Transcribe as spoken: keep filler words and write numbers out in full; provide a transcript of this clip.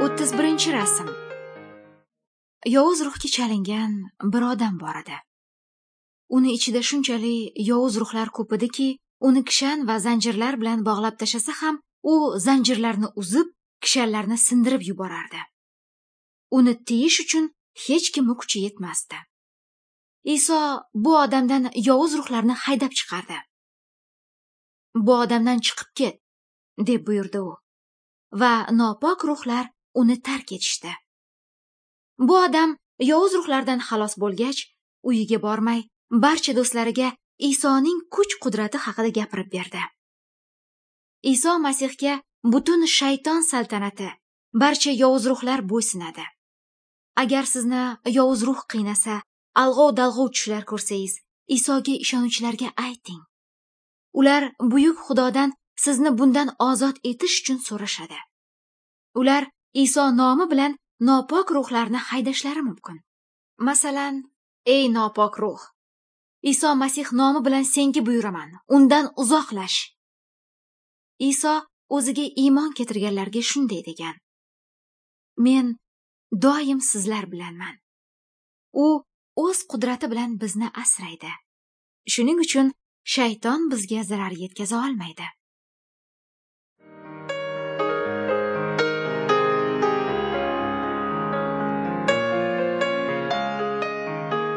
o'ttiz birinchi rasm. Yovuz ruhga chalingan bir odam bor edi. Uni ichida shunchalik yovuz ruhlar ko'p ediki, uni kishan va zanjirlar bilan bog'lab tashlasa ham, u zanjirlarni uzib, kishanlarni sindirib yuborardi. Uni tiyish uchun hech kimning kuchi yetmasdi. Iso bu odamdan yovuz ruhlarni haydab chiqardi. "Bu odamdan chiqib ket", deb buyurdi u. Va nopok ruhlar uni tark etishdi. Bu odam yovuz ruhlardan xalos bo'lgach, uyiga bormay, barcha do'stlariga Isoning kuch-qudrati haqida gapirib berdi. Iso Masihga butun shayton saltanati, barcha yovuz ruhlar bo'ysunadi. Agar sizni yovuz ruh qiynasa, alg'ov-dalg'ov tushlar ko'rsangiz, Isoga ishonuvchilarga ayting. Ular buyuk Xudodan sizni bundan ozod etish uchun so'rashadi. Ular Iso nomi bilan nopok ruhlarni haydashlari mumkin. Masalan, ey nopok ruh, Iso Masih nomi bilan senga buyuraman, undan uzoqlash. Iso o'ziga iymon keltirganlarga shunday degan: Men doim sizlar bilanman. U o'z qudrati bilan bizni asraydi. Shuning uchun shayton bizga zarar yetkaza olmaydi.